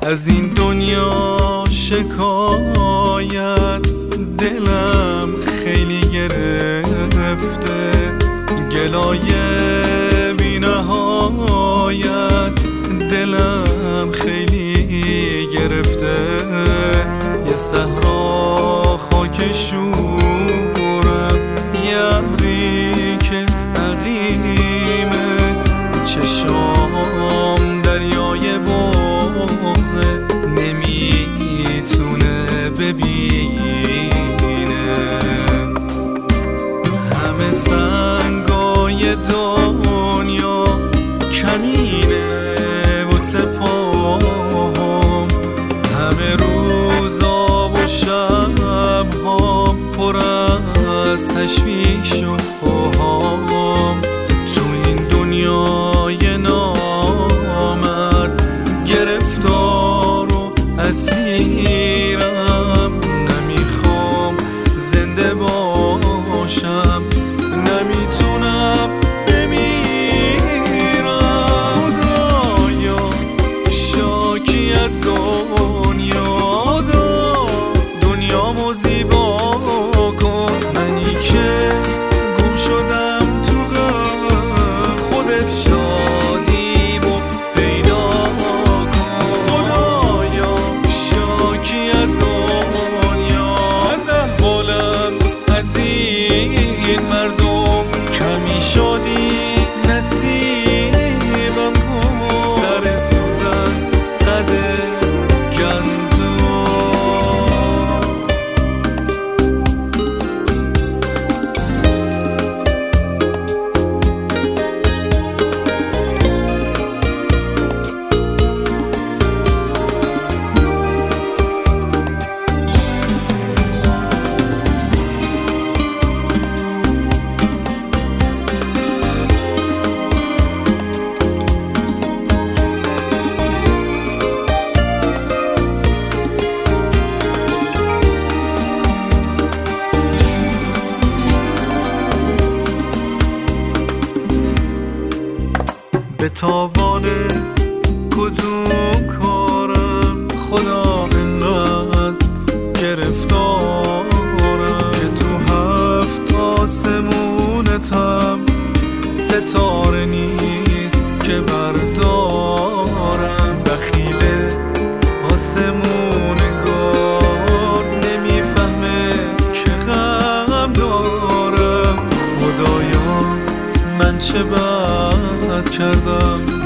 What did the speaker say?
از این دنیا شکایت دلم خیلی گرفته، گلای بی نهایت دلم خیلی گرفته. یه صحرا خاک شورم، یاری که عقیمه، چشام دریای بغضه نمیتونه ببینه. همه سنگای دنیا کمینه واسه پام، همه روزا و شب‌ها پر از تشویش و اوهام. تو این دنیای نامرد گرفتار و اسیرم، نمیخوام زنده باشم، نمیتونم بمیرم. خدایا شاکی از دنیا، دنیامو زیبا کن، منی که گم شدم تو غم، خودت شادیمو پیدا کن. خدایا شاکی از دنیا، از احوالم از این مردم، کمی شادی نصیبم کن. سر سوزن قد گندم، به تاوان کدوم کارم خدا انقدر گرفتارم، که تو هفت آسمونتم ستاره نیست که بردارم. بخیل آسمونگار نمیفهمه که غم دارم. خدایا من چه بد کردم